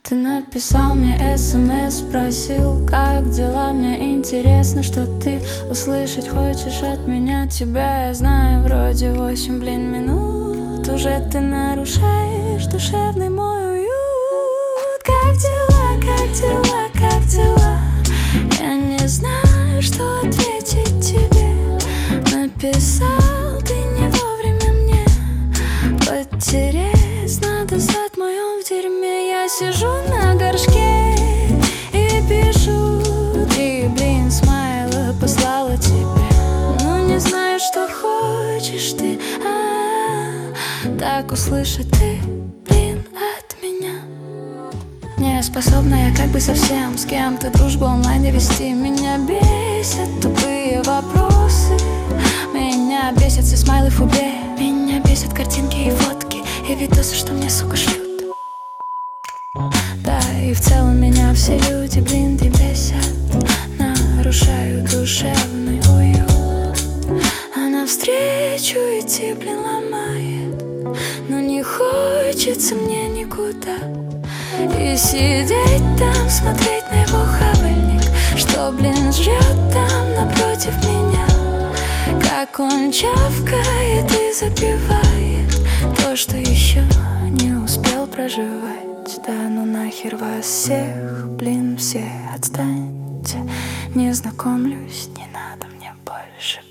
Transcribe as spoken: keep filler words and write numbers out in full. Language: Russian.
Ты написал мне смс, спросил, как дела. Мне интересно, что ты услышать хочешь от меня. Тебя я знаю, вроде восемь, блин, минут. Уже ты нарушаешь душевный мой уют. Как дела, как дела, как дела? Я не знаю, что ответить тебе. Написал ты не вовремя мне. Потереть надо зад в моем в дерьме. Я сижу на горшке и пишу. Три, блин, смайла послала тебе. Ну не знаю, что хочешь ты, а-а-а. Так услышать ты, блин, от меня. Не способна я как бы совсем с кем-то дружбу онлайн не вести. Меня бесят тупые вопросы. Меня бесят все смайлы в фубе. Меня бесят картинки и фотки и видосы, что мне, сука, шлют. Да, и в целом меня все люди, блин, и бесят. Нарушают душевный уют. А навстречу идти, блин, ломает. Но не хочется мне никуда. И сидеть там, смотреть на его хавальник, что, блин, жрет там напротив меня. Как он чавкает и запивает то, что еще не успел проживать. Да ну нахер вас всех, блин, все отстаньте. Не знакомлюсь, не надо мне больше.